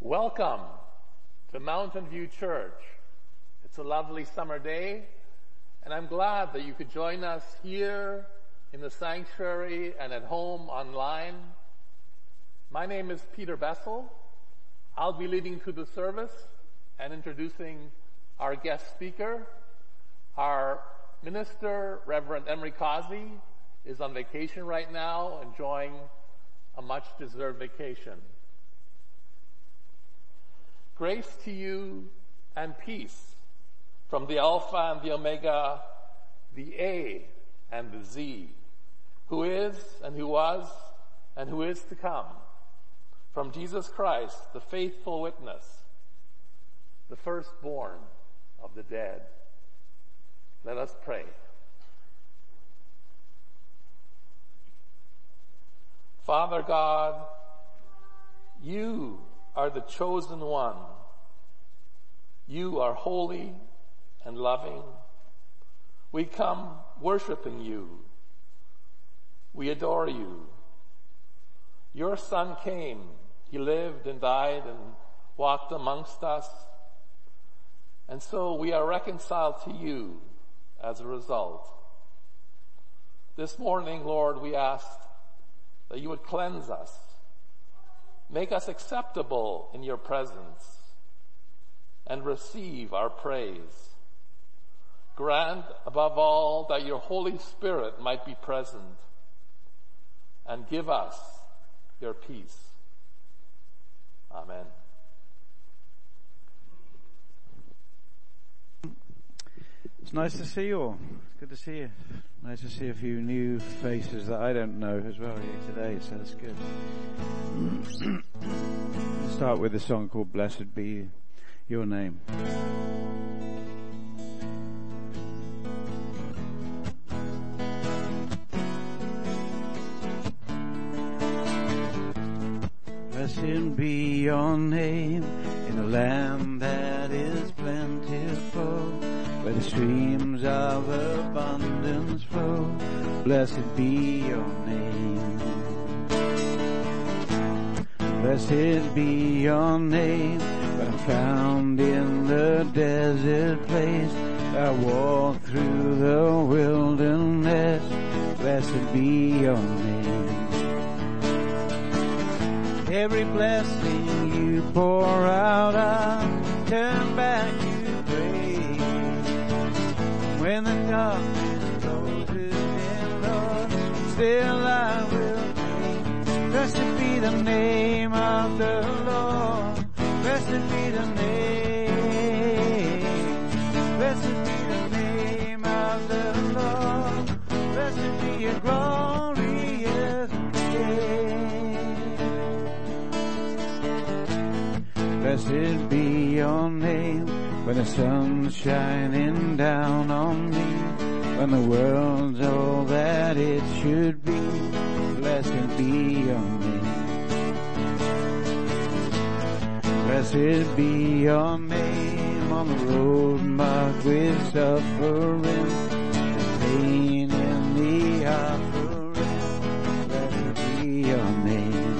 Welcome to Mountain View Church. It's a lovely summer day, and I'm glad that you could join us here in the sanctuary and at home online. My name is Peter Bessel. I'll be leading through the service and introducing our guest speaker. Our minister, Reverend Emery Causey, is on vacation right now, enjoying a much-deserved vacation. Grace to you and peace from the Alpha and the Omega, the A and the Z, who is and who was and who is to come, from Jesus Christ, the faithful witness, the firstborn of the dead. Let us pray. Father God, you are the chosen one. You are holy and loving. We come worshiping you. We adore you. Your Son came. He lived and died and walked amongst us. And so we are reconciled to you as a result. This morning, Lord, we ask that you would cleanse us. Make us acceptable in your presence and receive our praise. Grant, above all, that your Holy Spirit might be present and give us your peace. Amen. It's nice to see you all. It's good to see you. Nice to see a few new faces that I don't know as well here today, so that's good. Let's start with a song called Blessed Be Your Name. Blessed be your name in a land that is plentiful, where the streams of abundance flow. Blessed be your name. Blessed be your name, when I'm found in the desert place. I walk through the wilderness. Blessed be your name. Every blessing you pour out, I'll turn back to praise. When the darkness closes in, Lord, still I will praise. Blessed be the name of the Lord. Blessed be the name. Blessed be the name of the Lord. Blessed be your glorious name. Blessed be your name when the sun's shining down on me, when the world's all that it should be. Blessed be your name. Blessed be your name on the road marked with suffering, the pain in the offering. Blessed be your name.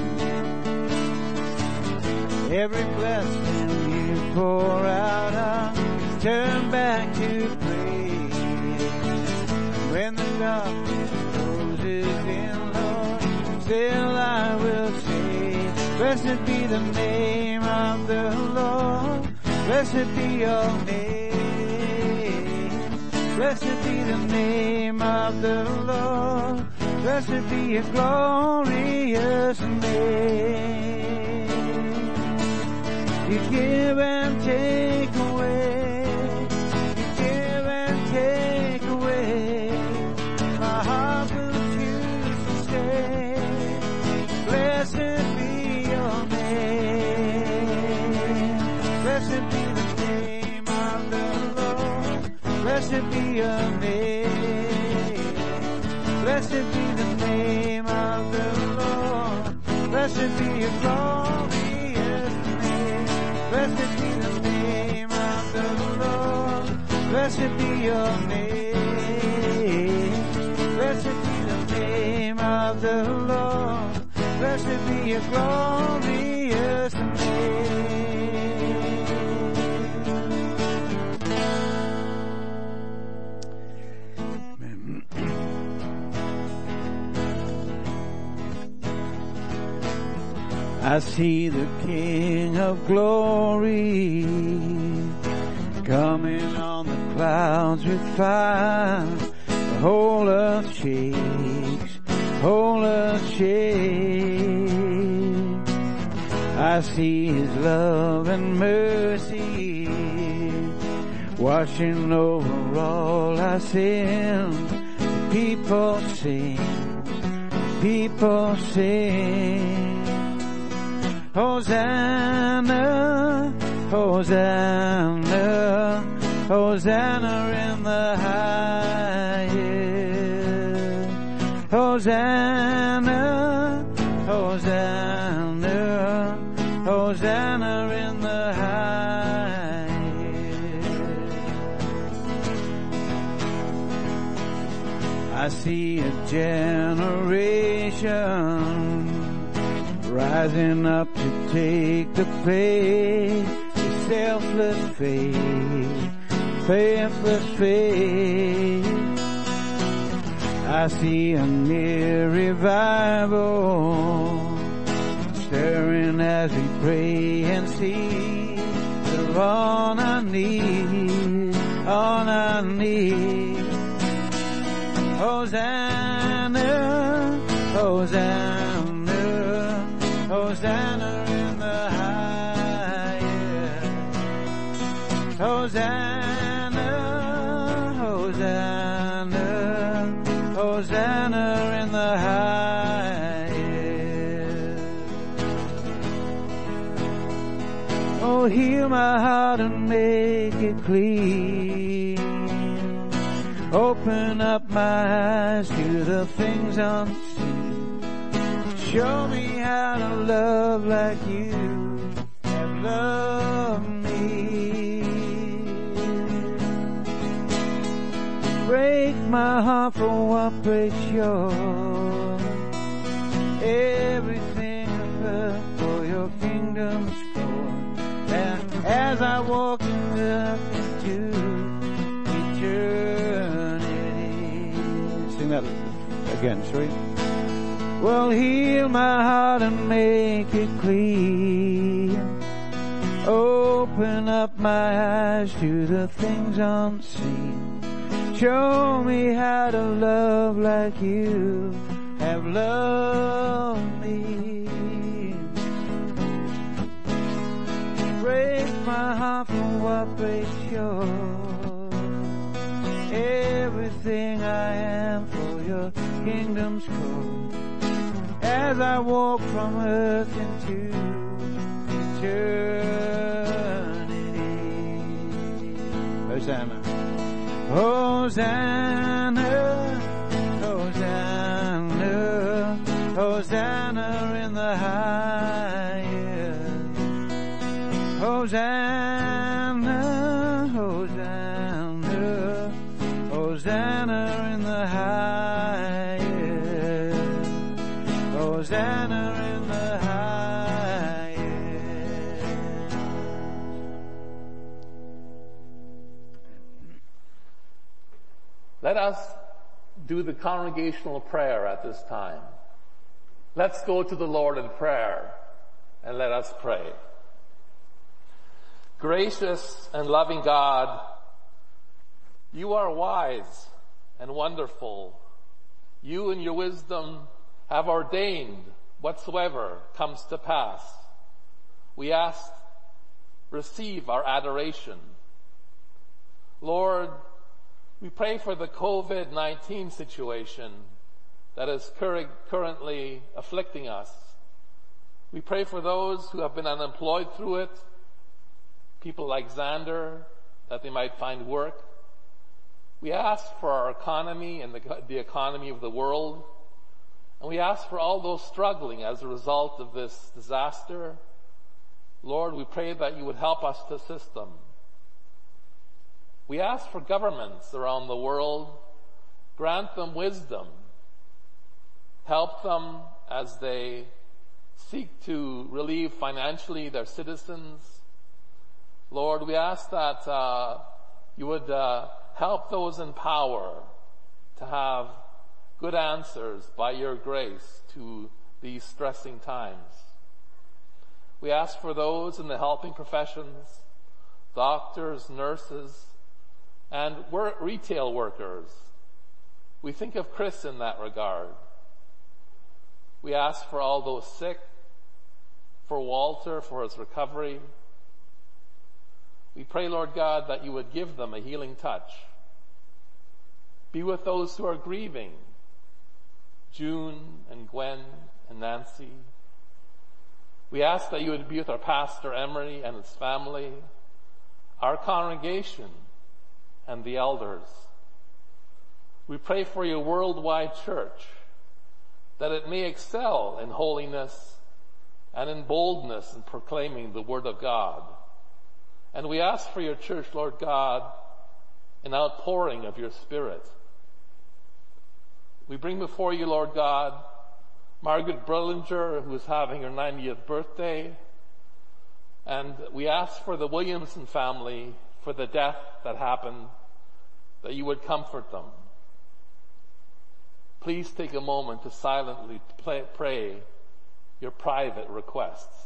Every blessing you pour out, I'll turn back to praise. When the darkness closes in, Lord, still I will say, blessed be the name of the Lord. Blessed be your name. Blessed be the name of the Lord. Blessed be your glorious name. You give and take away. You give and take away. My heart will choose to say, blessed be your name. Blessed be the name of the Lord. Blessed be your name. Blessed be the name of the Lord. Blessed be your glorious name. Blessed be the name of the Lord. Blessed be your name. Blessed be the name of the Lord. Blessed be your glorious name. I see the King of Glory coming on the clouds with fire. The whole earth shakes, whole earth shakes. I see His love and mercy washing over all our sins. The people sing, people sing. Hosanna, Hosanna, Hosanna in the highest. Hosanna, Hosanna, Hosanna in the highest. I see a generation rising up to take the place, the selfless faith, faithless faith. I see a near revival stirring as we pray and see. We're on our knees, on our knees. Hosanna, Hosanna, Hosanna in the highest. Hosanna, Hosanna, Hosanna in the highest. Oh, heal my heart and make it clean. Open up my eyes to the things unseen. Show me how to love like you have loved me. Break my heart for what breaks yours. Everything I've heard for your kingdom's cause. And as I walk into eternity. Sing that again, shall we? Well, heal my heart and make it clean. Open up my eyes to the things unseen. Show me how to love like you have loved me. Break my heart from what breaks yours. Everything I am for your kingdom's cause. As I walk from earth into eternity. Hosanna. Hosanna, Hosanna, Hosanna in the highest. Hosanna, Hosanna, Hosanna in the highest. Hosanna in the highest. Let us do the congregational prayer at this time. Let's go to the Lord in prayer and let us pray. Gracious and loving God, you are wise and wonderful. You in your wisdom have ordained whatsoever comes to pass. We ask, receive our adoration. Lord, we pray for the COVID-19 situation that is currently afflicting us. We pray for those who have been unemployed through it, people like Xander, that they might find work. We ask for our economy and the economy of the world. And we ask for all those struggling as a result of this disaster. Lord, we pray that you would help us to assist them. We ask for governments around the world. Grant them wisdom. Help them as they seek to relieve financially their citizens. Lord, we ask that you would help those in power to have good answers by your grace to these stressing times. We ask for those in the helping professions, doctors, nurses, and retail workers. We think of Chris in that regard. We ask for all those sick, for Walter, for his recovery. We pray, Lord God, that you would give them a healing touch. Be with those who are grieving, June and Gwen and Nancy. We ask that you would be with our pastor Emery and his family, our congregation, and the elders. We pray for your worldwide church, that it may excel in holiness and in boldness in proclaiming the word of God. And we ask for your church, Lord God, an outpouring of your Spirit. We bring before you, Lord God, Margaret Brillinger, who is having her 90th birthday. And we ask for the Williamson family, for the death that happened, that you would comfort them. Please take a moment to silently pray your private requests.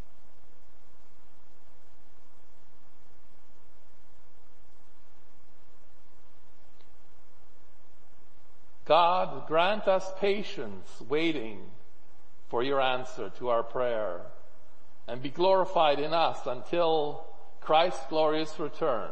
God, grant us patience waiting for your answer to our prayer, and be glorified in us until Christ's glorious return.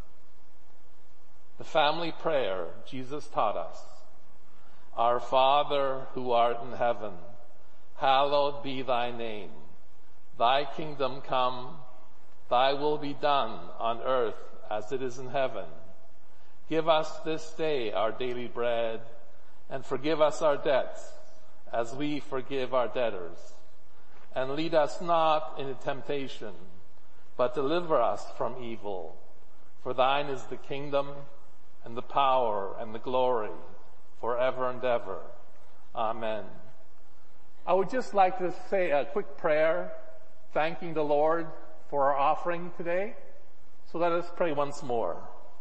The family prayer Jesus taught us. Our Father, who art in heaven, hallowed be thy name. Thy kingdom come, thy will be done on earth as it is in heaven. Give us this day our daily bread, and forgive us our debts as we forgive our debtors. And lead us not into temptation, but deliver us from evil. For thine is the kingdom and the power and the glory forever and ever. Amen. I would just like to say a quick prayer, thanking the Lord for our offering today. So let us pray once more.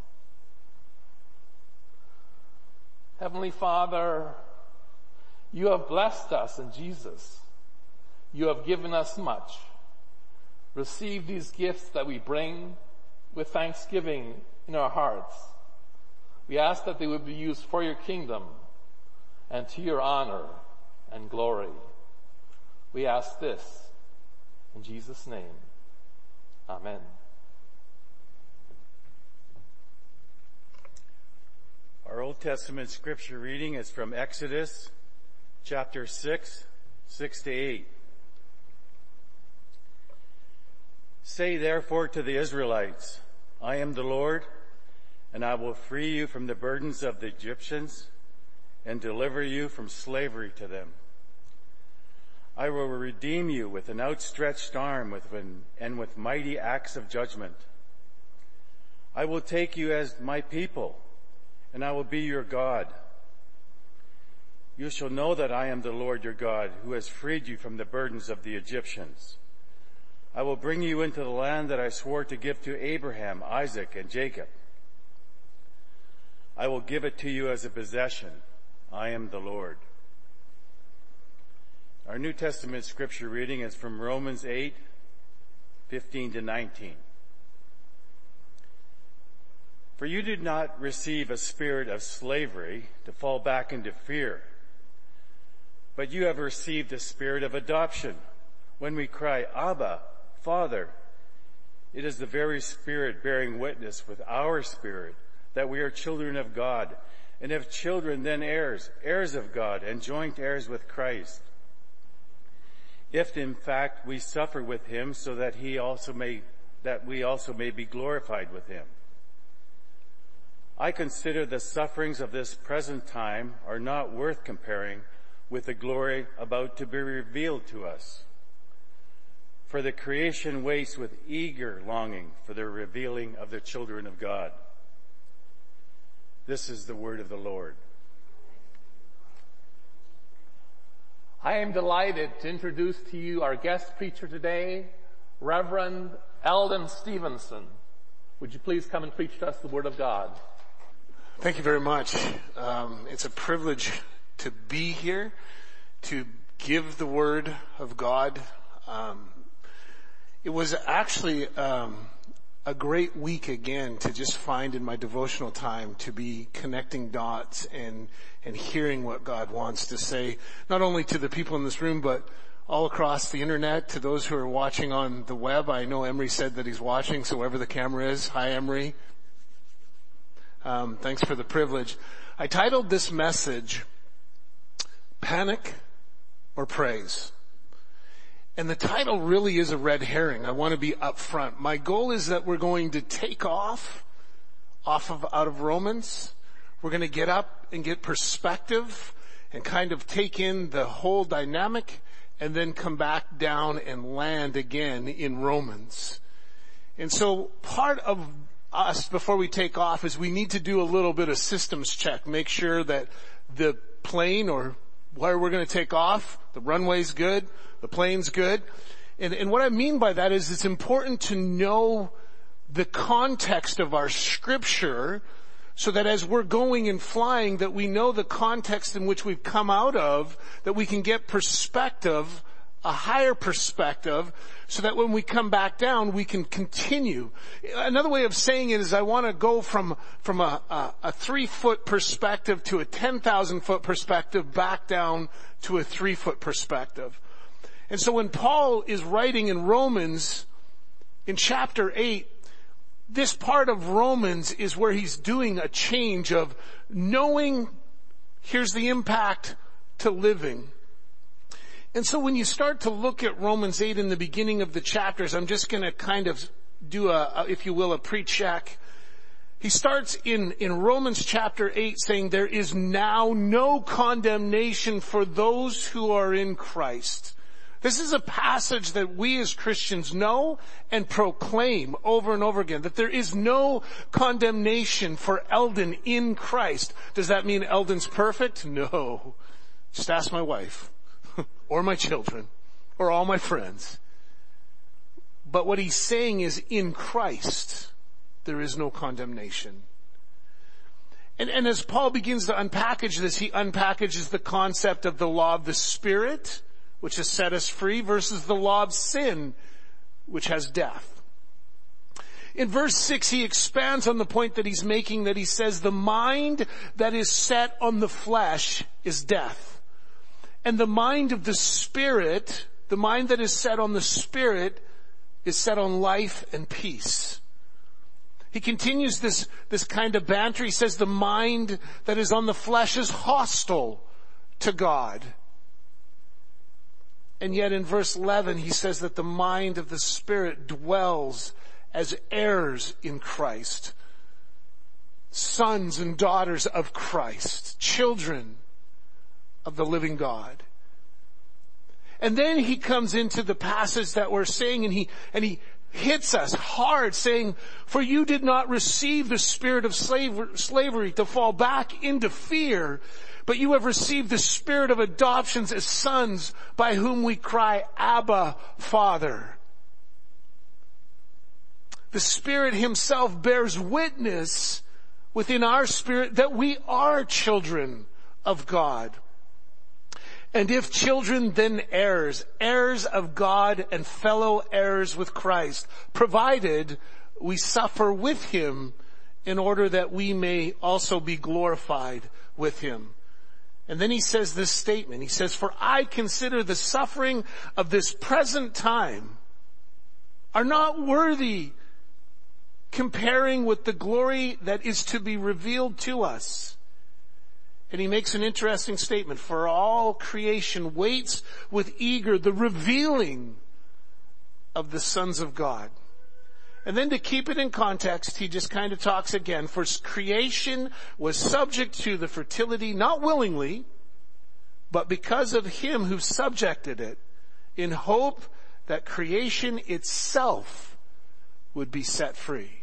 Heavenly Father, you have blessed us in Jesus. You have given us much. Receive these gifts that we bring with thanksgiving in our hearts. We ask that they would be used for your kingdom and to your honor and glory. We ask this in Jesus' name. Amen. Our Old Testament scripture reading is from Exodus chapter 6, 6-8. Say therefore to the Israelites, I am the Lord, and I will free you from the burdens of the Egyptians and deliver you from slavery to them. I will redeem you with an outstretched arm and with mighty acts of judgment. I will take you as my people, and I will be your God. You shall know that I am the Lord your God, who has freed you from the burdens of the Egyptians. I will bring you into the land that I swore to give to Abraham, Isaac, and Jacob. I will give it to you as a possession. I am the Lord. Our New Testament scripture reading is from Romans 8, 15-19. For you did not receive a spirit of slavery to fall back into fear, but you have received a spirit of adoption. When we cry, Abba, Father, it is the very Spirit bearing witness with our spirit that we are children of God, and if children, then heirs, heirs of God, and joint heirs with Christ. If in fact we suffer with him, so that we also may be glorified with him. I consider the sufferings of this present time are not worth comparing with the glory about to be revealed to us. For the creation waits with eager longing for the revealing of the children of God. This is the word of the Lord. I am delighted to introduce to you our guest preacher today, Reverend Eldon Stevenson. Would you please come and preach to us the word of God? Thank you very much. It's a privilege to be here, to give the word of God. It was actually a great week again to just find in my devotional time to be connecting dots and hearing what God wants to say, not only to the people in this room, but all across the internet, to those who are watching on the web. I know Emery said that he's watching, so wherever the camera is, hi Emery. Thanks for the privilege. I titled this message, Panic or Praise. And the title really is a red herring. I want to be upfront. My goal is that we're going to take off out of Romans. We're going to get up and get perspective and kind of take in the whole dynamic and then come back down and land again in Romans. And so part of us before we take off is we need to do a little bit of systems check. Make sure that the plane or where we're going to take off, the runway's good, the plane's good. And what I mean by that is it's important to know the context of our scripture so that as we're going and flying, that we know the context in which we've come out of, that we can get perspective, a higher perspective, so that when we come back down, we can continue. Another way of saying it is I want to go from a 3-foot perspective to a 10,000-foot perspective back down to a 3-foot perspective. And so when Paul is writing in Romans, in chapter 8, this part of Romans is where he's doing a change of knowing, here's the impact, to living. And so when you start to look at Romans 8 in the beginning of the chapters, I'm just going to kind of do if you will, a pre-check. He starts in Romans chapter 8 saying, there is now no condemnation for those who are in Christ. This is a passage that we as Christians know and proclaim over and over again, that there is no condemnation for Eldon in Christ. Does that mean Eldon's perfect? No. Just ask my wife, or my children, or all my friends. But what he's saying is in Christ, there is no condemnation. And as Paul begins to unpackage this, he unpackages the concept of the law of the Spirit, which has set us free, versus the law of sin, which has death. In verse 6, he expands on the point that he's making, that he says the mind that is set on the flesh is death. And the mind of the Spirit, the mind that is set on the Spirit, is set on life and peace. He continues this kind of banter. He says the mind that is on the flesh is hostile to God. And yet in verse 11, he says that the mind of the Spirit dwells as heirs in Christ, sons and daughters of Christ, children of the living God. And then he comes into the passage that we're saying, and he hits us hard, saying, for you did not receive the spirit of slavery to fall back into fear, but you have received the spirit of adoptions as sons, by whom we cry, Abba, Father. The Spirit himself bears witness within our spirit that we are children of God. And if children, then heirs, heirs of God and fellow heirs with Christ, provided we suffer with him in order that we may also be glorified with him. And then he says this statement. He says, for I consider the suffering of this present time are not worthy comparing with the glory that is to be revealed to us. And he makes an interesting statement. For all creation waits with eager the revealing of the sons of God. And then to keep it in context, he just kind of talks again. For creation was subject to the fertility, not willingly, but because of him who subjected it, in hope that creation itself would be set free.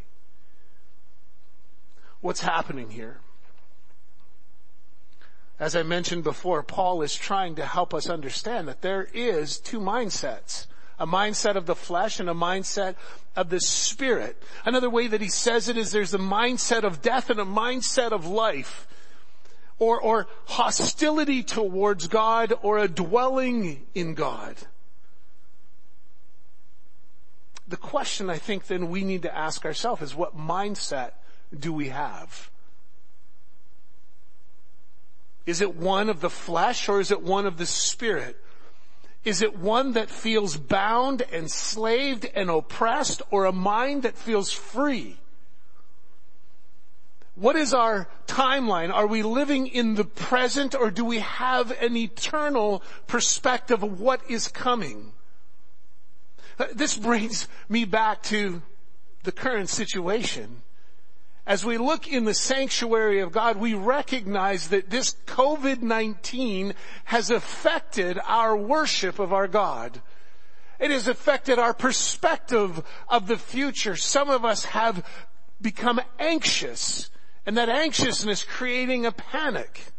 What's happening here? As I mentioned before, Paul is trying to help us understand that there is two mindsets. A mindset of the flesh and a mindset of the Spirit. Another way that he says it is there's a mindset of death and a mindset of life. Or hostility towards God or a dwelling in God. the question I think then we need to ask ourselves is, what mindset do we have? Is it one of the flesh or is it one of the spirit? Is it one that feels bound, enslaved, and oppressed, or a mind that feels free? What is our timeline? Are we living in the present, or do we have an eternal perspective of what is coming? This brings me back to the current situation. As we look in the sanctuary of God, we recognize that this COVID-19 has affected our worship of our God. It has affected our perspective of the future. Some of us have become anxious, and that anxiousness creating a panic.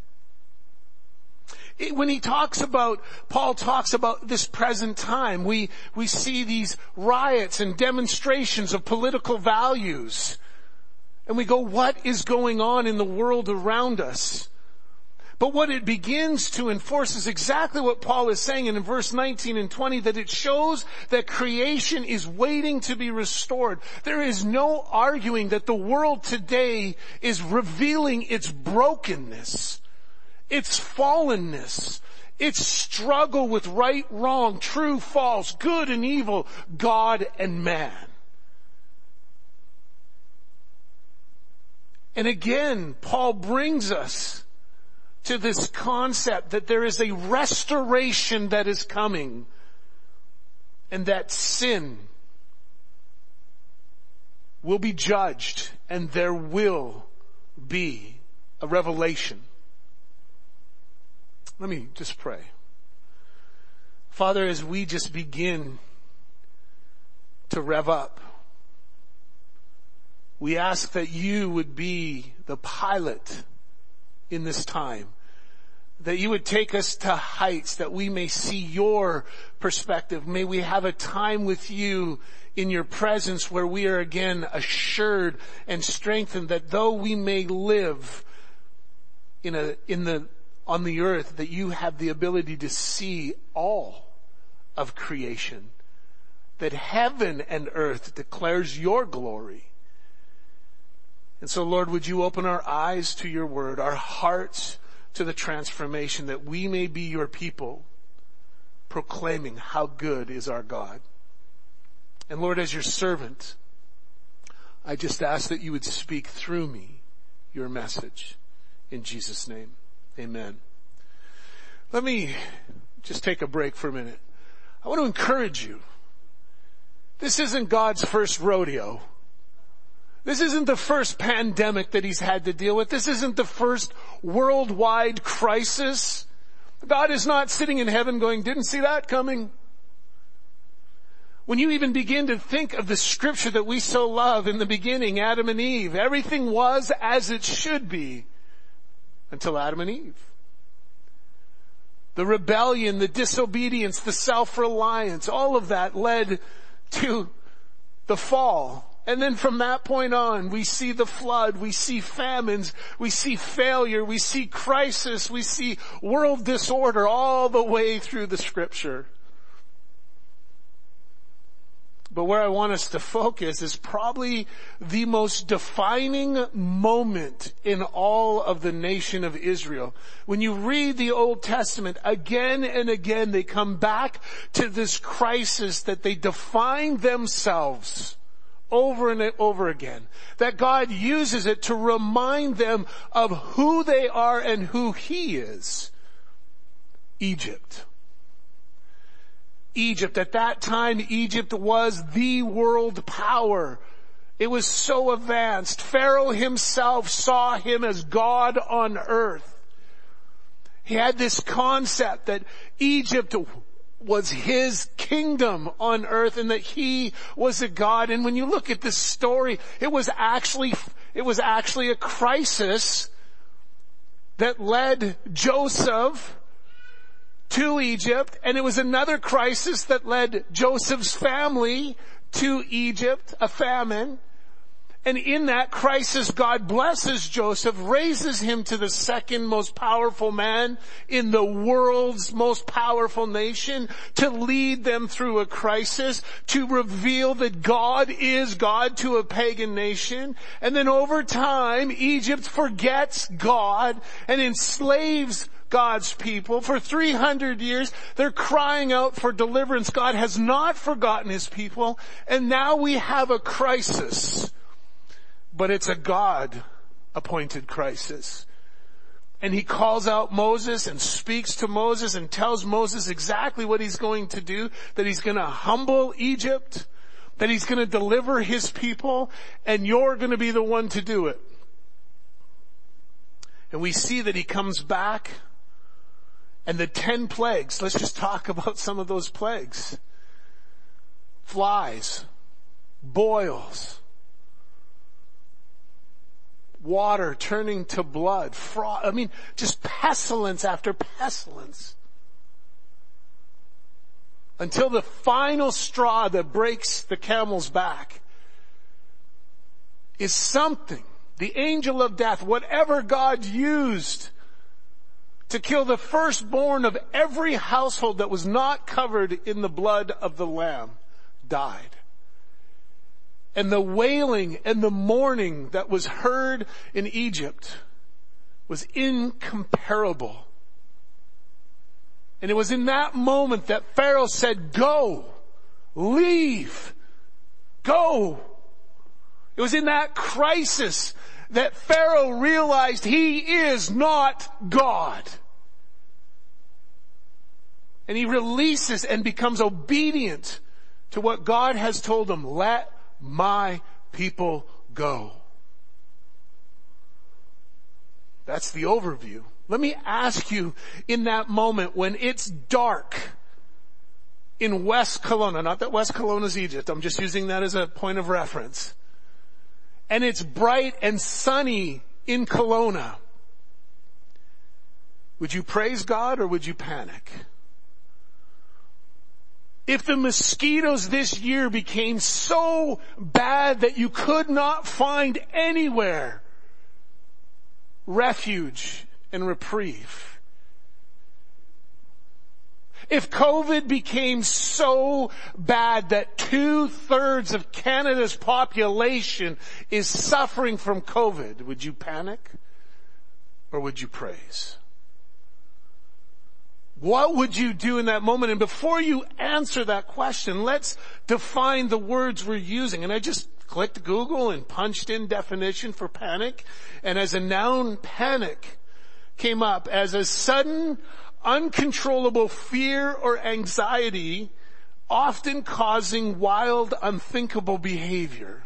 When Paul talks about this present time, we see these riots and demonstrations of political values. And we go, what is going on in the world around us? But what it begins to enforce is exactly what Paul is saying in verse 19 and 20, that it shows that creation is waiting to be restored. There is no arguing that the world today is revealing its brokenness, its fallenness, its struggle with right, wrong, true, false, good and evil, God and man. And again, Paul brings us to this concept that there is a restoration that is coming, and that sin will be judged, and there will be a revelation. Let me just pray. Father, as we just begin to rev up, we ask that you would be the pilot in this time, that you would take us to heights that we may see your perspective. May we have a time with you in your presence where we are again assured and strengthened that though we may live on the earth, that you have the ability to see all of creation, that heaven and earth declares your glory. And so, Lord, would you open our eyes to your word, our hearts to the transformation, that we may be your people, proclaiming how good is our God. And Lord, as your servant, I just ask that you would speak through me your message. In Jesus' name, amen. Let me just take a break for a minute. I want to encourage you. This isn't God's first rodeo. This isn't the first pandemic that he's had to deal with. This isn't the first worldwide crisis. God is not sitting in heaven going, didn't see that coming. When you even begin to think of the scripture that we so love in the beginning, Adam and Eve, everything was as it should be until Adam and Eve. The rebellion, the disobedience, the self-reliance, all of that led to the fall. And then from that point on, we see the flood, we see famines, we see failure, we see crisis, we see world disorder all the way through the scripture. But where I want us to focus is probably the most defining moment in all of the nation of Israel. When you read the Old Testament, again and again they come back to this crisis that they define themselves over and over again. That God uses it to remind them of who they are and who He is. Egypt. Egypt. At that time, Egypt was the world power. It was so advanced. Pharaoh himself saw him as God on earth. He had this concept that Egypt was his kingdom on earth and that he was a God. And when you look at this story, it was actually a crisis that led Joseph to Egypt, and it was another crisis that led Joseph's family to Egypt, a famine. And in that crisis, God blesses Joseph, raises him to the second most powerful man in the world's most powerful nation, to lead them through a crisis, to reveal that God is God to a pagan nation. And then over time, Egypt forgets God and enslaves God's people. For 300 years, they're crying out for deliverance. God has not forgotten his people. And now we have a crisis. But it's a God-appointed crisis. And he calls out Moses and speaks to Moses and tells Moses exactly what he's going to do, that he's going to humble Egypt, that he's going to deliver his people, and you're going to be the one to do it. And we see that he comes back, and the 10 plagues, let's just talk about some of those plagues. Flies, boils, water turning to blood, just pestilence after pestilence. Until the final straw that breaks the camel's back is something, the angel of death, whatever God used to kill the firstborn of every household that was not covered in the blood of the Lamb, died. And the wailing and the mourning that was heard in Egypt was incomparable. And it was in that moment that Pharaoh said, go, leave, go. It was in that crisis that Pharaoh realized he is not God. And he releases and becomes obedient to what God has told him. Let my people go. That's the overview. Let me ask you, in that moment when it's dark in West Kelowna, not that West Kelowna is Egypt, I'm just using that as a point of reference, and it's bright and sunny in Kelowna, would you praise God or would you panic? If the mosquitoes this year became so bad that you could not find anywhere refuge and reprieve. If COVID became so bad that 2/3 of Canada's population is suffering from COVID, would you panic or would you praise? What would you do in that moment? And before you answer that question, let's define the words we're using. And I just clicked Google and punched in definition for panic. And as a noun, panic came up as a sudden, uncontrollable fear or anxiety, often causing wild, unthinkable behavior.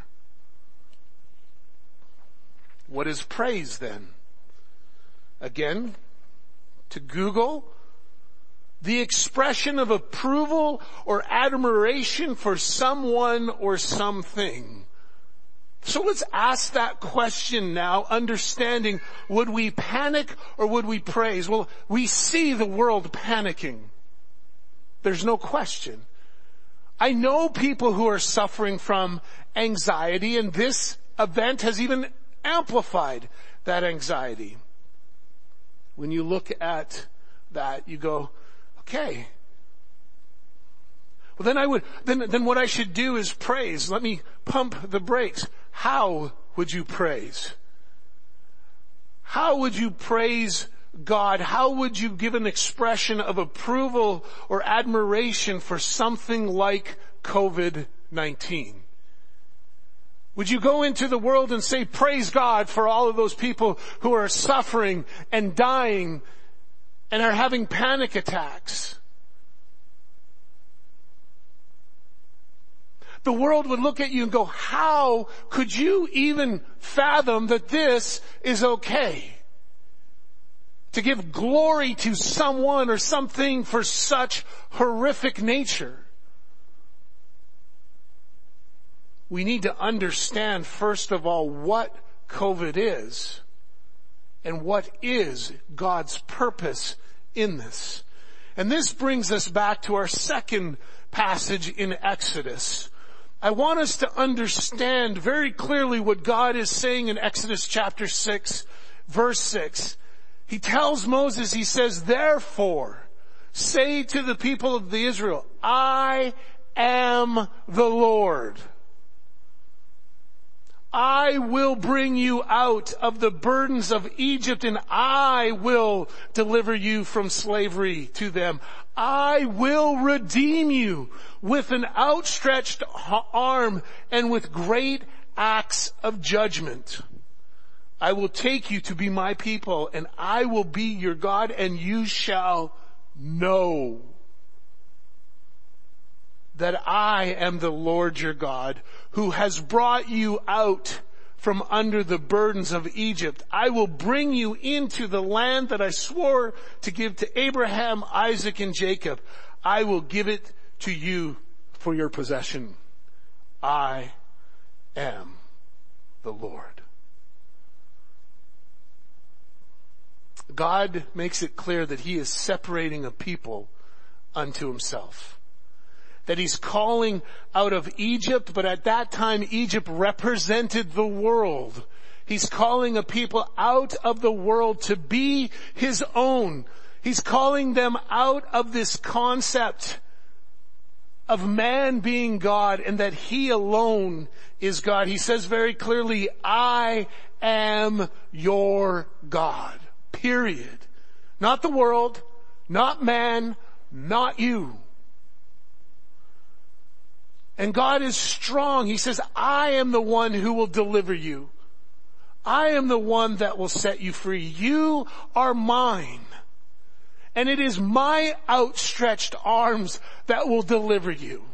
What is praise then? Again, to Google, the expression of approval or admiration for someone or something. So let's ask that question now, understanding, would we panic or would we praise? Well, we see the world panicking. There's no question. I know people who are suffering from anxiety, and this event has even amplified that anxiety. When you look at that, you go, okay. Well, then what I should do is praise. Let me pump the brakes. How would you praise? How would you praise God? How would you give an expression of approval or admiration for something like COVID-19? Would you go into the world and say, praise God for all of those people who are suffering and dying and are having panic attacks? The world would look at you and go, how could you even fathom that this is okay? To give glory to someone or something for such horrific nature. We need to understand, first of all, what COVID is and what is God's purpose in this. And this brings us back to our second passage in Exodus. I want us to understand very clearly what God is saying in Exodus chapter 6, verse 6. He tells Moses, he says, therefore, say to the people of the Israel, I am the Lord. I will bring you out of the burdens of Egypt, and I will deliver you from slavery to them. I will redeem you with an outstretched arm and with great acts of judgment. I will take you to be my people, and I will be your God, and you shall know that I am the Lord your God, who has brought you out from under the burdens of Egypt. I will bring you into the land that I swore to give to Abraham, Isaac, and Jacob. I will give it to you for your possession. I am the Lord. God makes it clear that he is separating a people unto himself. That he's calling out of Egypt, but at that time Egypt represented the world. He's calling a people out of the world to be his own. He's calling them out of this concept of man being God and that he alone is God. He says very clearly, I am your God. Period. Not the world, not man, not you. And God is strong. He says, I am the one who will deliver you. I am the one that will set you free. You are mine. And it is my outstretched arms that will deliver you.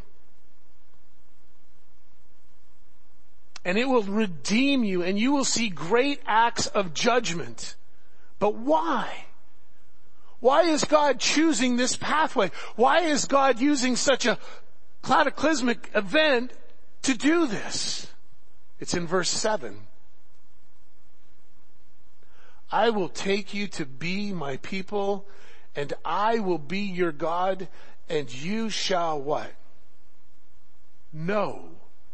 And it will redeem you, and you will see great acts of judgment. But why? Why is God choosing this pathway? Why is God using such a cataclysmic event to do this? It's in verse 7. I will take you to be my people, and I will be your God, and you shall what? Know.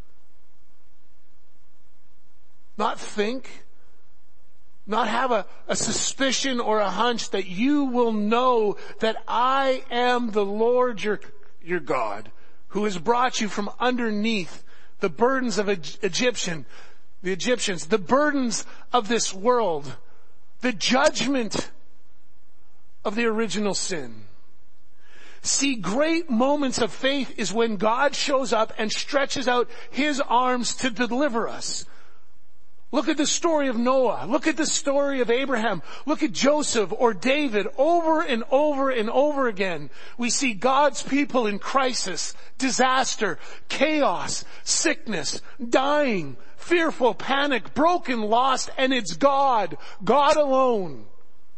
Not think. Not have a suspicion or a hunch, that you will know that I am the Lord your God, who has brought you from underneath the burdens of the Egyptians, the burdens of this world, the judgment of the original sin. See, great moments of faith is when God shows up and stretches out his arms to deliver us. Look at the story of Noah. Look at the story of Abraham. Look at Joseph or David. Over and over and over again, we see God's people in crisis, disaster, chaos, sickness, dying, fearful, panic, broken, lost, and it's God, God alone,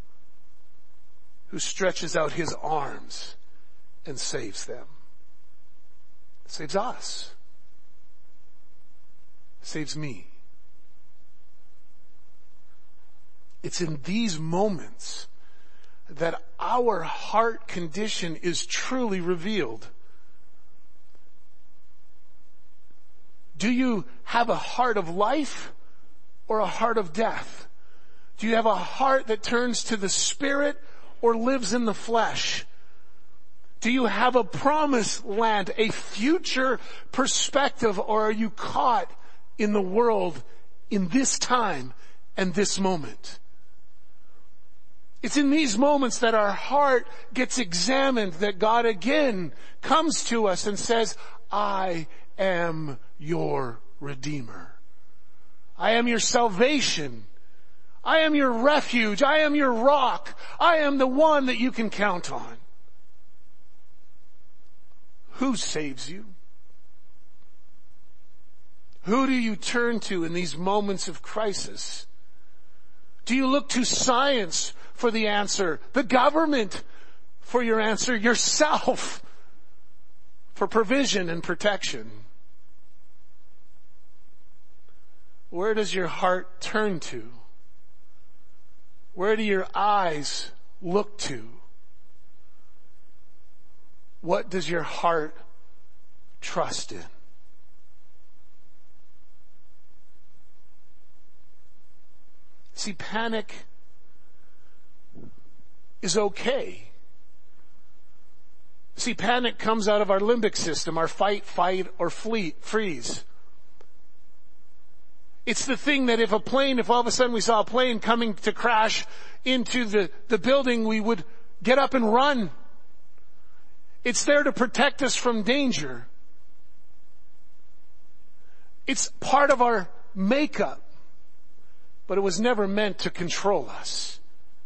who stretches out his arms and saves them. Saves us. Saves me. It's in these moments that our heart condition is truly revealed. Do you have a heart of life or a heart of death? Do you have a heart that turns to the Spirit or lives in the flesh? Do you have a promised land, a future perspective, or are you caught in the world in this time and this moment? It's in these moments that our heart gets examined, that God again comes to us and says, I am your Redeemer. I am your salvation. I am your refuge. I am your rock. I am the one that you can count on. Who saves you? Who do you turn to in these moments of crisis? Do you look to science for the answer, the government for your answer, yourself for provision and protection? Where does your heart turn to? Where do your eyes look to? What does your heart trust in? See, panic is okay. See, panic comes out of our limbic system, our fight, or freeze. It's the thing that if all of a sudden we saw a plane coming to crash into the building, we would get up and run. It's there to protect us from danger. It's part of our makeup, but it was never meant to control us.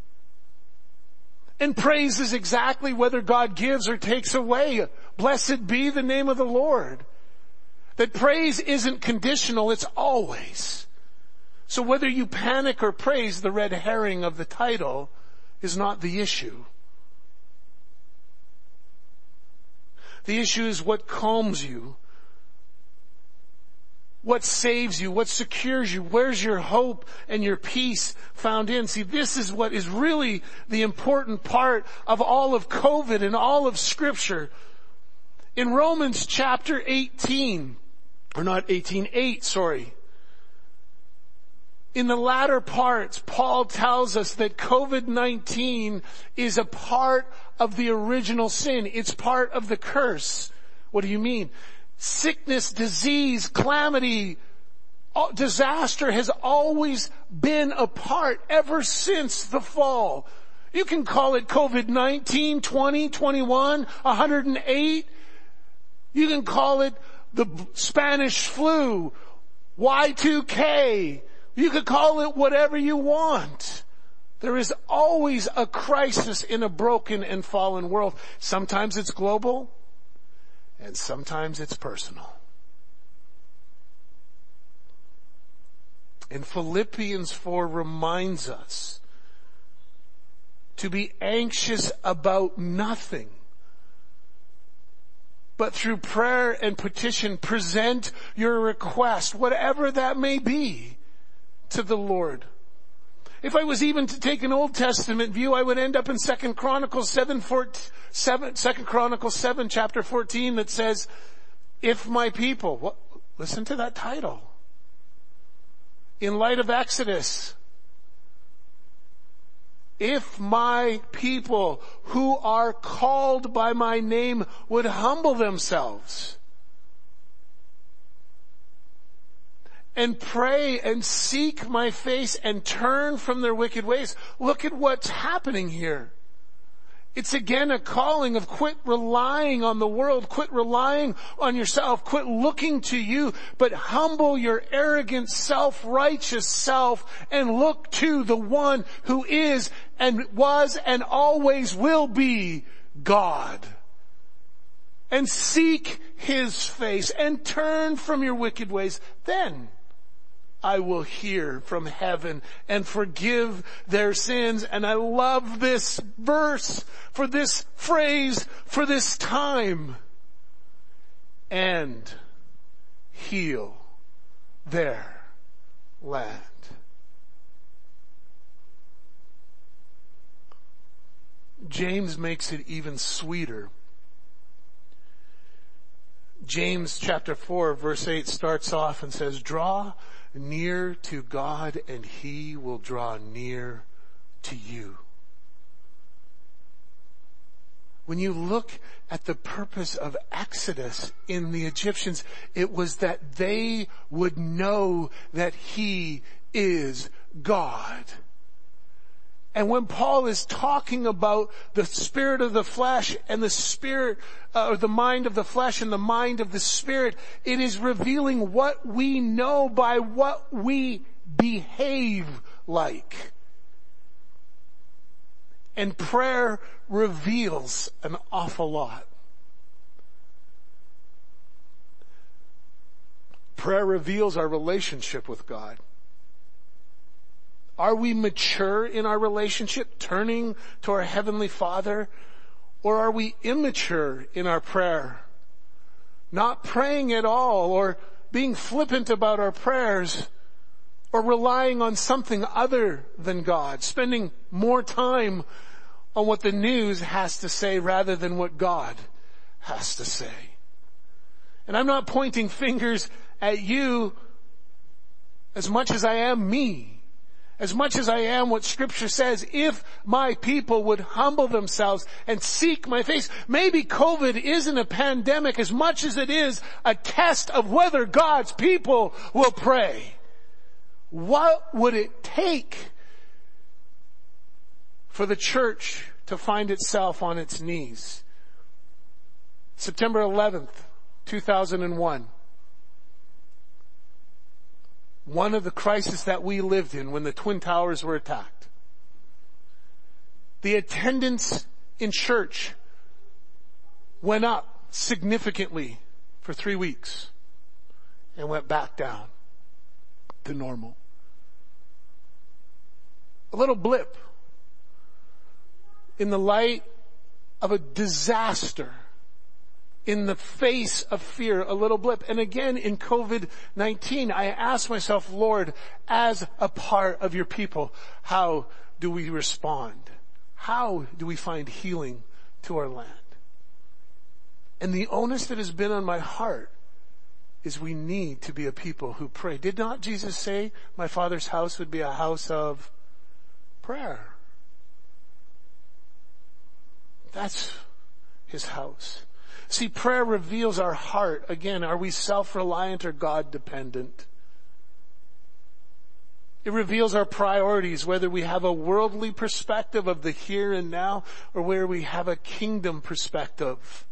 And praise is exactly whether God gives or takes away. Blessed be the name of the Lord. That praise isn't conditional, it's always. So whether you panic or praise, the red herring of the title is not the issue. The issue is what calms you, what saves you, what secures you, where's your hope and your peace found in. See, this is what is really the important part of all of COVID and all of Scripture. In Romans chapter 8, in the latter parts, Paul tells us that COVID-19 is a part of the original sin. It's part of the curse. What do you mean? Sickness, disease, calamity, disaster has always been a part ever since the fall. You can call it COVID-19, 20, 21, 108. You can call it the Spanish flu, Y2K. You could call it whatever you want. There is always a crisis in a broken and fallen world. Sometimes it's global, and sometimes it's personal. And Philippians 4 reminds us to be anxious about nothing, but through prayer and petition, present your request, whatever that may be, to the Lord. If I was even to take an Old Testament view, I would end up in 2 Chronicles 7 chapter 14 that says, if my people, listen to that title. In light of Exodus, if my people who are called by my name would humble themselves and pray and seek my face and turn from their wicked ways. Look at what's happening here. It's again a calling of quit relying on the world, quit relying on yourself, quit looking to you, but humble your arrogant, self-righteous self and look to the one who is and was and always will be God. And seek His face and turn from your wicked ways. Then I will hear from heaven and forgive their sins. And I love this verse for this phrase, for this time. And heal their land. James makes it even sweeter. James chapter 4 verse 8 starts off and says, draw near to God and He will draw near to you. When you look at the purpose of Exodus in the Egyptians, it was that they would know that He is God. And when Paul is talking about the spirit of the flesh and the spirit, or the mind of the flesh and the mind of the spirit, it is revealing what we know by what we behave like. And prayer reveals an awful lot. Prayer reveals our relationship with God. Are we mature in our relationship, turning to our Heavenly Father? Or are we immature in our prayer? Not praying at all, or being flippant about our prayers, or relying on something other than God, spending more time on what the news has to say rather than what God has to say. And I'm not pointing fingers at you as much as I am me. as much as I am what Scripture says, if my people would humble themselves and seek my face. Maybe COVID isn't a pandemic as much as it is a test of whether God's people will pray. What would it take for the church to find itself on its knees? September 11th, 2001. One of the crises that we lived in when the Twin Towers were attacked. The attendance in church went up significantly for 3 weeks and went back down to normal. A little blip in the light of a disaster, in the face of fear, a little blip. And again, in COVID-19, I asked myself, Lord, as a part of your people, how do we respond? How do we find healing to our land? And the onus that has been on my heart is we need to be a people who pray. Did not Jesus say, my Father's house would be a house of prayer? That's his house. See, prayer reveals our heart. Again, are we self-reliant or God-dependent? It reveals our priorities, whether we have a worldly perspective of the here and now or where we have a kingdom perspective.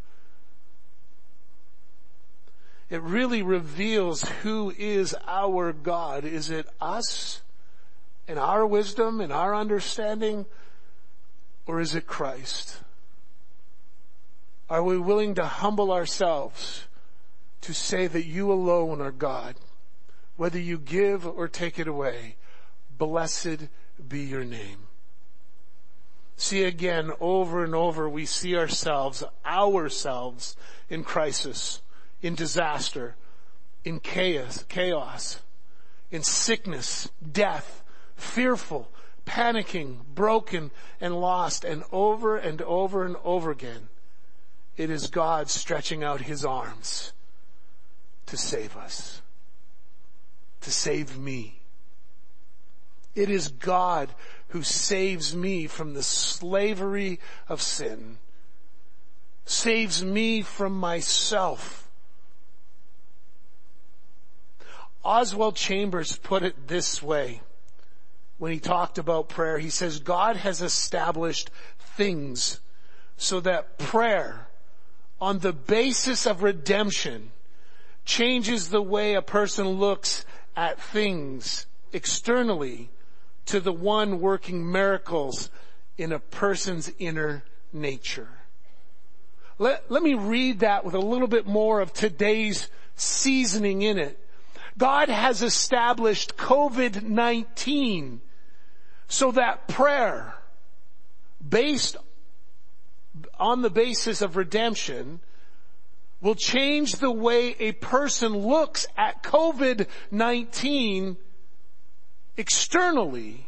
It really reveals who is our God. Is it us and our wisdom and our understanding, or is it Christ? Are we willing to humble ourselves to say that you alone are God? Whether you give or take it away, blessed be your name. See, again, over and over, we see ourselves in crisis, in disaster, in chaos, in sickness, death, fearful, panicking, broken, and lost, and over and over and over again. It is God stretching out his arms to save us, to save me. It is God who saves me from the slavery of sin, saves me from myself. Oswald Chambers put it this way when he talked about prayer. He says, God has established things so that prayer, on the basis of redemption, changes the way a person looks at things externally to the one working miracles in a person's inner nature. Let me read that with a little bit more of today's seasoning in it. God has established COVID-19 so that prayer, based on the basis of redemption, will change the way a person looks at COVID-19 externally,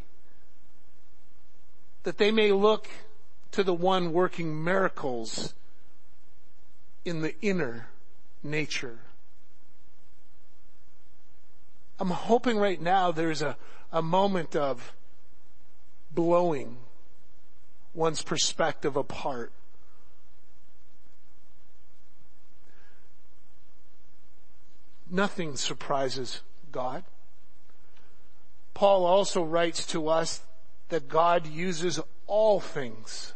that they may look to the one working miracles in the inner nature. I'm hoping right now there's a moment of blowing one's perspective apart. Nothing surprises God. Paul also writes to us that God uses all things.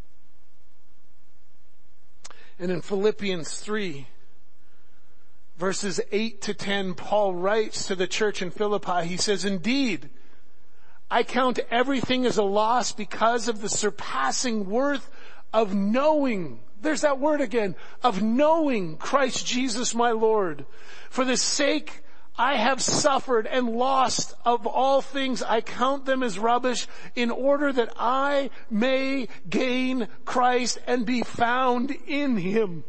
And in Philippians 3, verses 8 to 10, Paul writes to the church in Philippi, he says, indeed, I count everything as a loss because of the surpassing worth of knowing, there's that word again, of knowing Christ Jesus my Lord. For the sake I have suffered and lost of all things, I count them as rubbish in order that I may gain Christ and be found in him.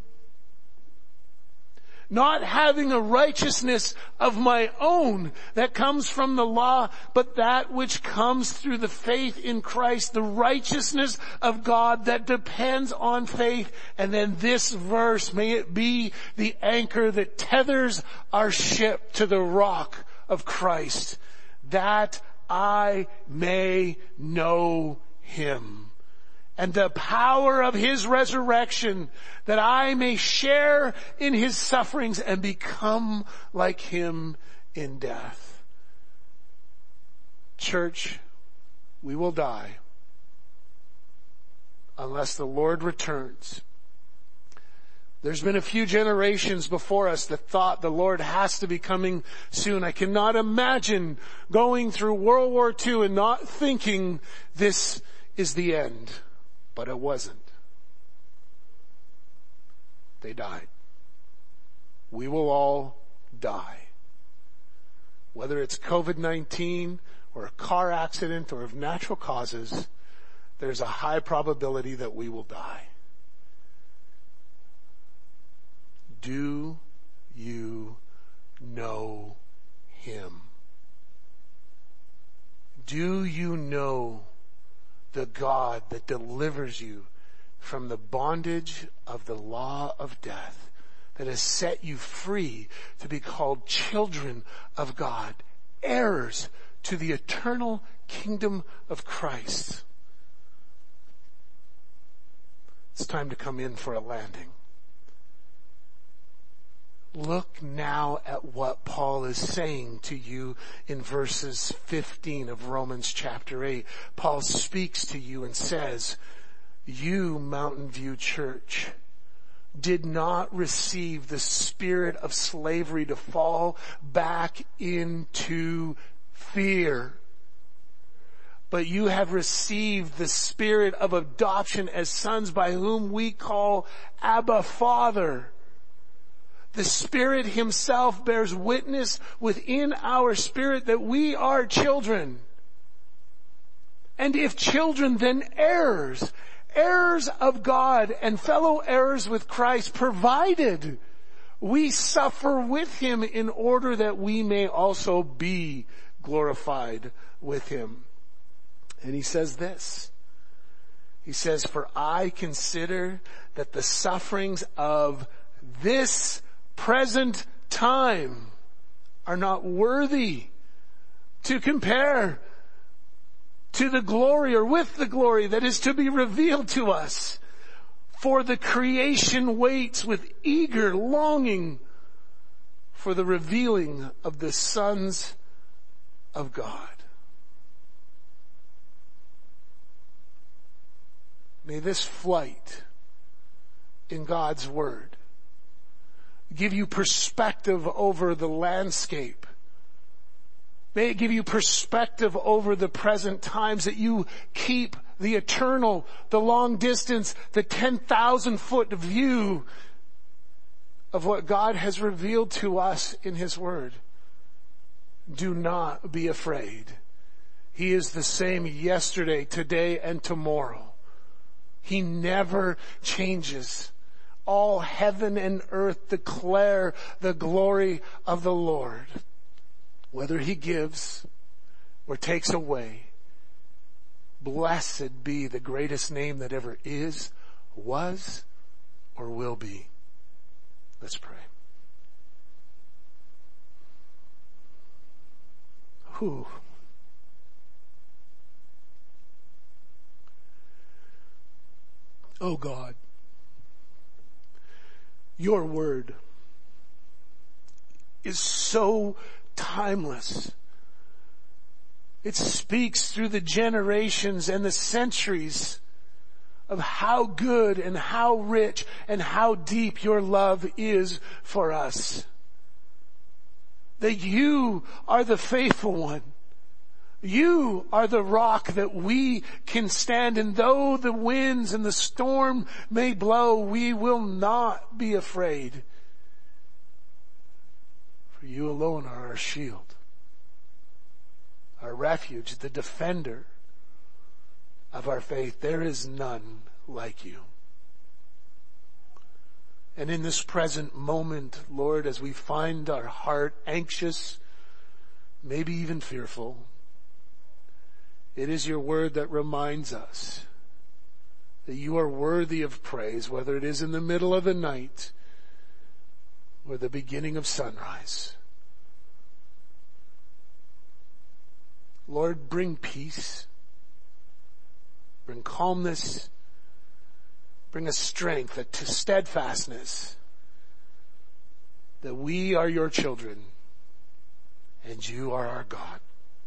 Not having a righteousness of my own that comes from the law, but that which comes through the faith in Christ, the righteousness of God that depends on faith. And then this verse, may it be the anchor that tethers our ship to the rock of Christ, that I may know him and the power of his resurrection, that I may share in his sufferings and become like him in death. Church, we will die unless the Lord returns. There's been a few generations before us that thought the Lord has to be coming soon. I cannot imagine going through World War II and not thinking this is the end. But it wasn't. They died. We will all die. Whether it's COVID-19 or a car accident or of natural causes, there's a high probability that we will die. Do you know him? Do you know the God that delivers you from the bondage of the law of death, that has set you free to be called children of God, heirs to the eternal kingdom of Christ? It's time to come in for a landing. Look now at what Paul is saying to you in verses 15 of Romans chapter 8. Paul speaks to you and says, you, Mountain View Church, did not receive the spirit of slavery to fall back into fear, but you have received the spirit of adoption as sons, by whom we call Abba, Father. The Spirit himself bears witness within our spirit that we are children. And if children, then heirs, heirs of God and fellow heirs with Christ, provided we suffer with him in order that we may also be glorified with him. And he says this. He says, for I consider that the sufferings of this present time are not worthy to compare to the glory, or with the glory that is to be revealed to us. For the creation waits with eager longing for the revealing of the sons of God. May this flight in God's Word give you perspective over the landscape. May it give you perspective over the present times, that you keep the eternal, the long distance, the 10,000 foot view of what God has revealed to us in his Word. Do not be afraid. He is the same yesterday, today, and tomorrow. He never changes. All heaven and earth declare the glory of the Lord. Whether he gives or takes away, blessed be the greatest name that ever is, was, or will be. Let's pray. Whew. Oh God, your word is so timeless. It speaks through the generations and the centuries of how good and how rich and how deep your love is for us. That you are the faithful one. You are the rock that we can stand, and though the winds and the storm may blow, we will not be afraid. For you alone are our shield, our refuge, the defender of our faith. There is none like you. And in this present moment, Lord, as we find our heart anxious, maybe even fearful, it is your word that reminds us that you are worthy of praise, whether it is in the middle of the night or the beginning of sunrise. Lord, bring peace, bring calmness, bring a strength, a steadfastness, that we are your children and you are our God.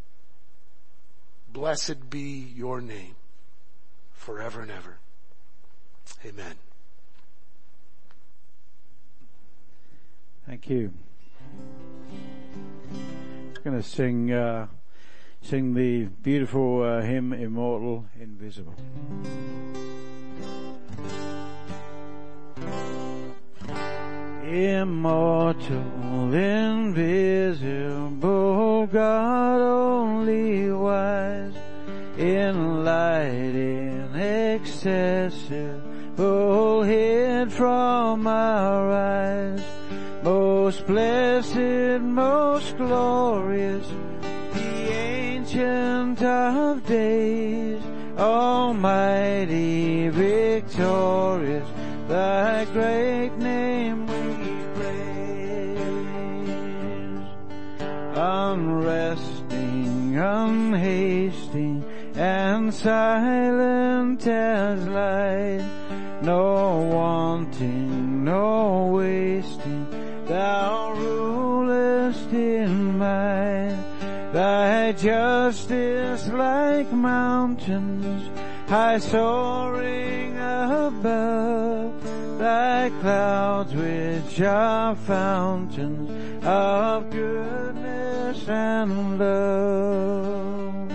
Blessed be your name forever and ever. Amen. Thank you. I'm going to sing the beautiful hymn, Immortal, Invisible. Immortal, invisible, God only wise, in light inaccessible, hid from our eyes, most blessed, most glorious, the Ancient of Days, almighty, victorious, thy great name we praise. Unresting, unhasting, and silent as light, no wanting, no wasting, thou rulest in might. Thy justice like mountains, high soaring above, thy clouds which are fountains of goodness and love.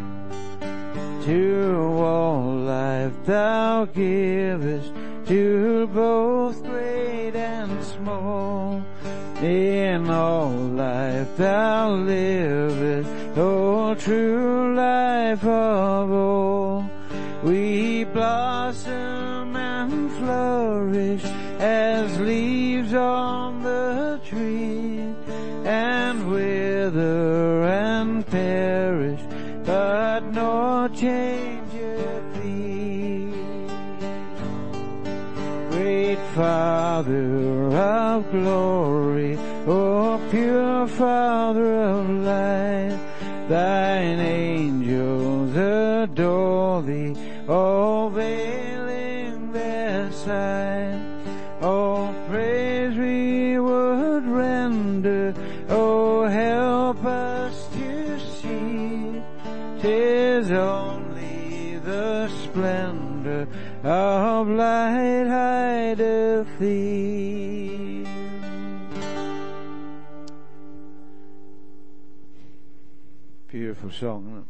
To all life thou givest, to both great and small. In all life thou livest, O true life of all. We blossom and flourish as leaves on the tree, and wither and perish, but no changeth thee. Great Father of glory, O pure Father of light, thine angels adore thee, all veiling their sight. All praise we would render, oh help us to see, 'tis only the splendor of light hideth thee. Beautiful song, isn't it?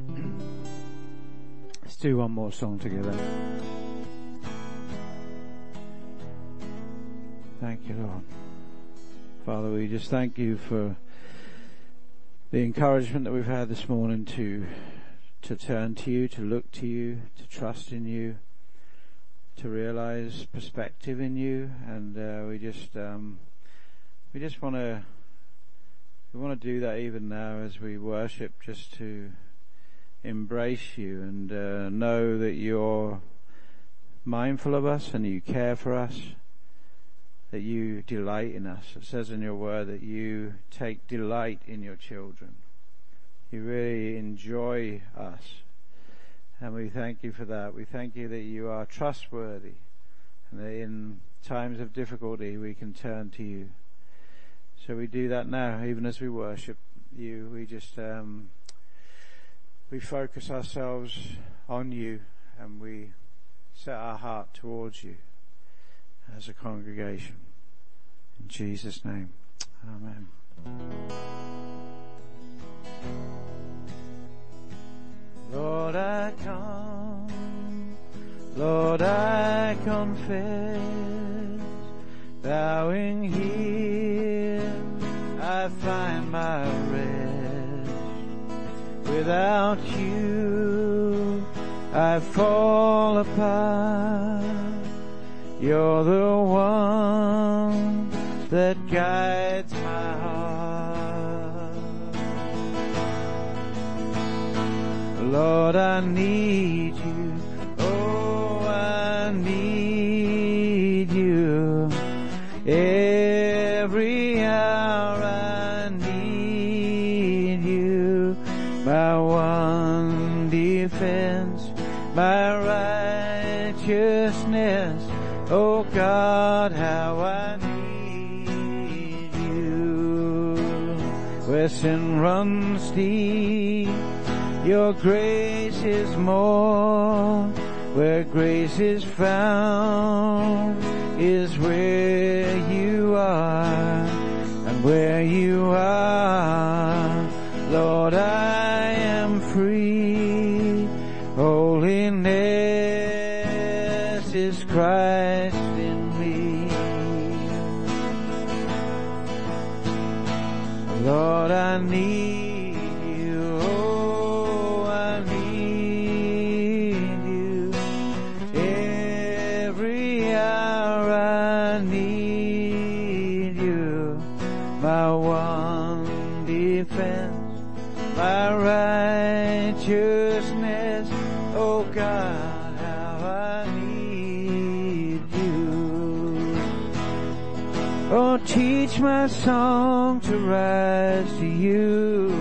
Let's do one more song together. Thank you, Lord. Father, we just thank you for the encouragement that we've had this morning to turn to you, to look to you, to trust in you, to realize perspective in you, and we just want to do that even now as we worship, just to embrace you and know that you're mindful of us and you care for us, that you delight in us. It says in your word that you take delight in your children. You really enjoy us. And we thank you for that. We thank you that you are trustworthy, and that in times of difficulty we can turn to you. So we do that now, even as we worship you. We just, we focus ourselves on you, and we set our heart towards you as a congregation. In Jesus' name, amen. Lord, I come, Lord, I confess, bowing here, I find my rest. Without you, I fall apart. You're the one that guides my heart. Lord, I need you. Oh, I need you. Every hour I need you. My defense, my righteousness. Oh God, how I need you. Where sin runs deep, your grace is more. Where grace is found is where you are. And where you are, Lord, I am free. Holiness is Christ in me. Lord, I need you. Oh, I need you. Every hour I need you. My one defense, my righteousness. Oh God, how I need you. Oh, teach my song to rise to you.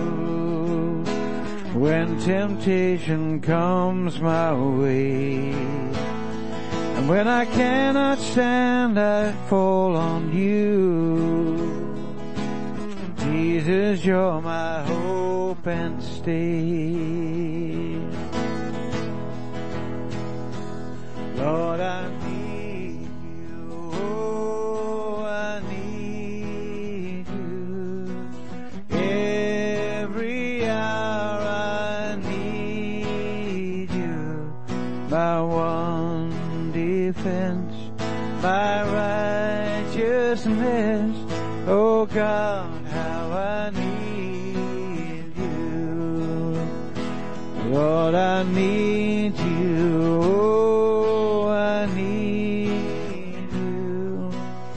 When temptation comes my way, and when I cannot stand, I fall on you. Jesus, you're my hope and stay. Lord, I need you. Oh, I need you. Every hour I need you. My one defense, my righteousness. Oh God, how I need you. Lord, I need you. Oh, I need you.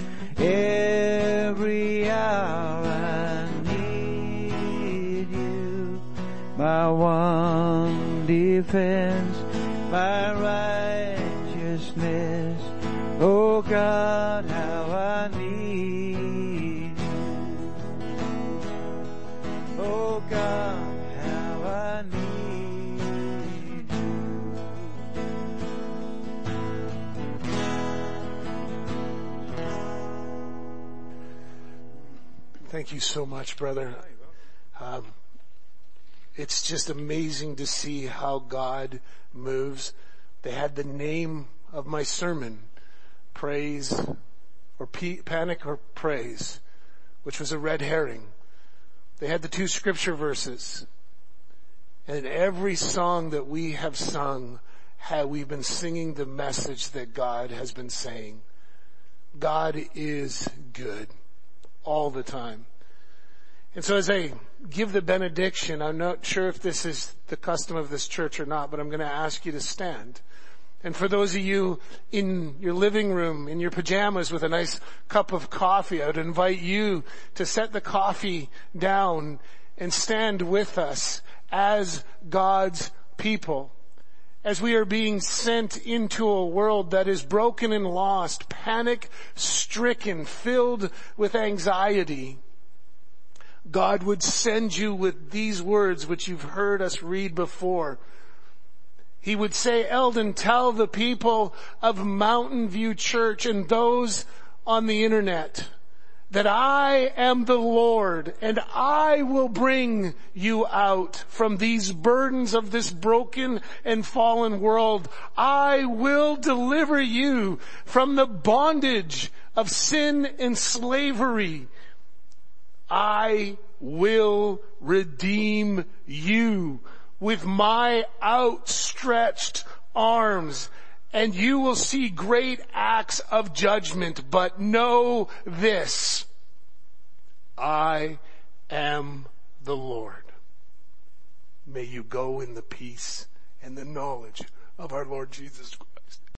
Every hour I need you. My one defense, my righteousness. Oh God, how I need you. Oh God, how I need you. Thank you so much, brother. It's just amazing to see how God moves. They had the name of my sermon, Praise or Panic or Praise, which was a red herring. They had the two scripture verses. And in every song that we have sung, we've been singing the message that God has been saying. God is good all the time. And so as I give the benediction, I'm not sure if this is the custom of this church or not, but I'm going to ask you to stand. And for those of you in your living room, in your pajamas with a nice cup of coffee, I would invite you to set the coffee down and stand with us as God's people. As we are being sent into a world that is broken and lost, panic-stricken, filled with anxiety, God would send you with these words which you've heard us read before. He would say, Eldon, tell the people of Mountain View Church and those on the internet that I am the Lord and I will bring you out from these burdens of this broken and fallen world. I will deliver you from the bondage of sin and slavery. I will redeem you with my outstretched arms, and you will see great acts of judgment. But know this, I am the Lord. May you go in the peace and the knowledge of our Lord Jesus Christ.